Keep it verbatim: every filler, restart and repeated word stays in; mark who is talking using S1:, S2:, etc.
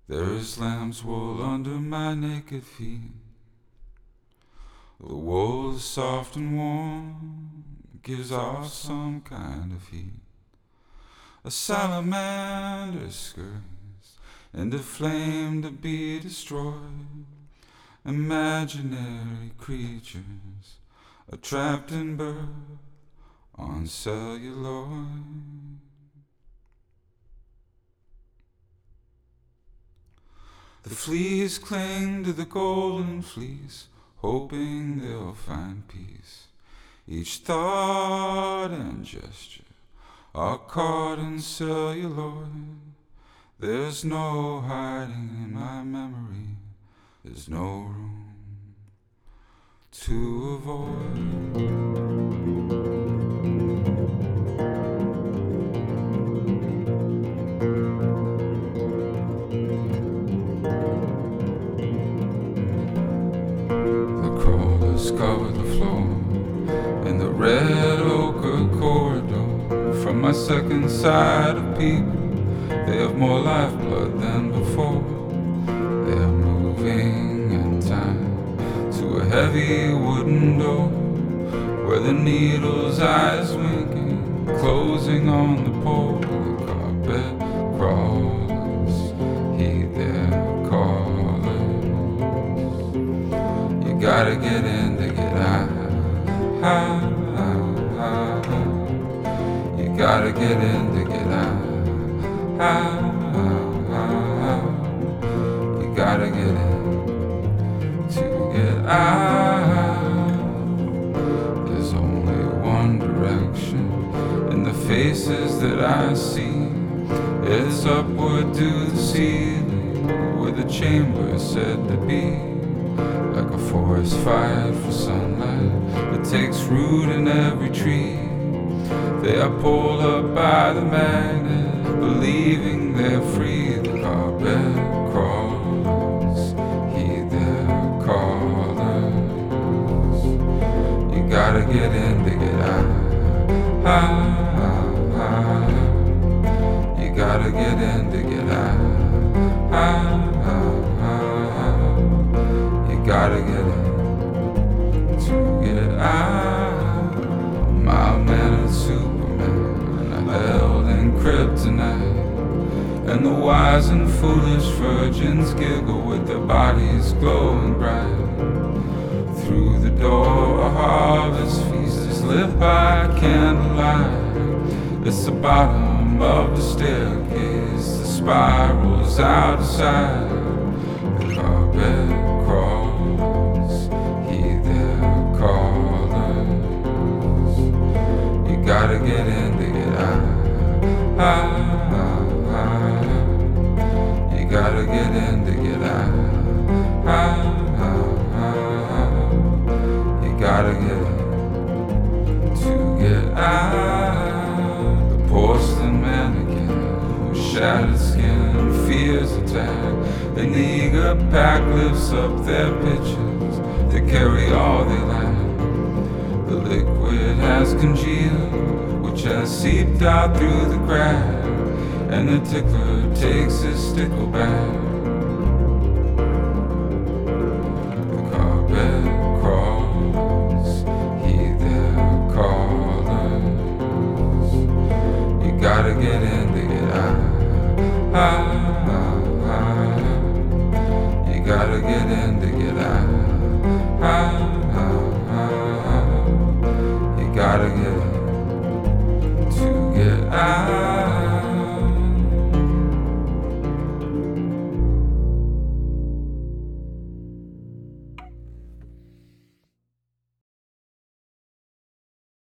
S1: There is lamb's wool under my naked feet. The wool is soft and warm, gives off some kind of heat. A salamander scurries into flame to be destroyed. Imaginary creatures are trapped in birth on celluloid. The fleas cling to the golden fleece, hoping they'll find peace. Each thought and gesture are caught in celluloid. There's no hiding in my memory. There's no room to avoid. Cover the floor in the red ochre corridor. From my second side of people, they have more lifeblood than before. They are moving in time to a heavy wooden door, where the needle's eyes winking, closing on the pole. The carpet crawlers heed their callers. You gotta get in to get out. Ah, ah, ah. You gotta get in to get out. Ah, ah, ah. You gotta get in to get out. There's only one direction in the faces that I see. It's upward to the ceiling, where the chamber is said to be. Like a forest fired for sunlight, it takes root in every tree. They are pulled up by the magnet, believing they're free. The carpet crawlers heed their callers. You gotta get in to get out. Ah, ah, ah. You gotta get in to get out. Ah, ah, ah. You gotta get in to get out. A mild-mannered Superman held in kryptonite, and the wise and foolish virgins giggle with their bodies glowing bright. Through the door a harvest feast is lit by candlelight. It's the bottom of the staircase that spirals out of sight. The carpet crawls, heed their callers. You gotta get in to get out. Ah, ah, ah. You gotta get in to get out. Ah, ah, ah. You gotta get in to get out. The porcelain mannequin with shattered skin fears attack. An eager pack lifts up their pitchers to carry all they lack. The liquid has congealed, which has seeped out through the crack, and the tickler takes his stickle back. The carpet crawls, heed their callers. You gotta get in to get out. Ah, ah, ah. You gotta get in to get out. Ah, ah, ah. You gotta get in to get out.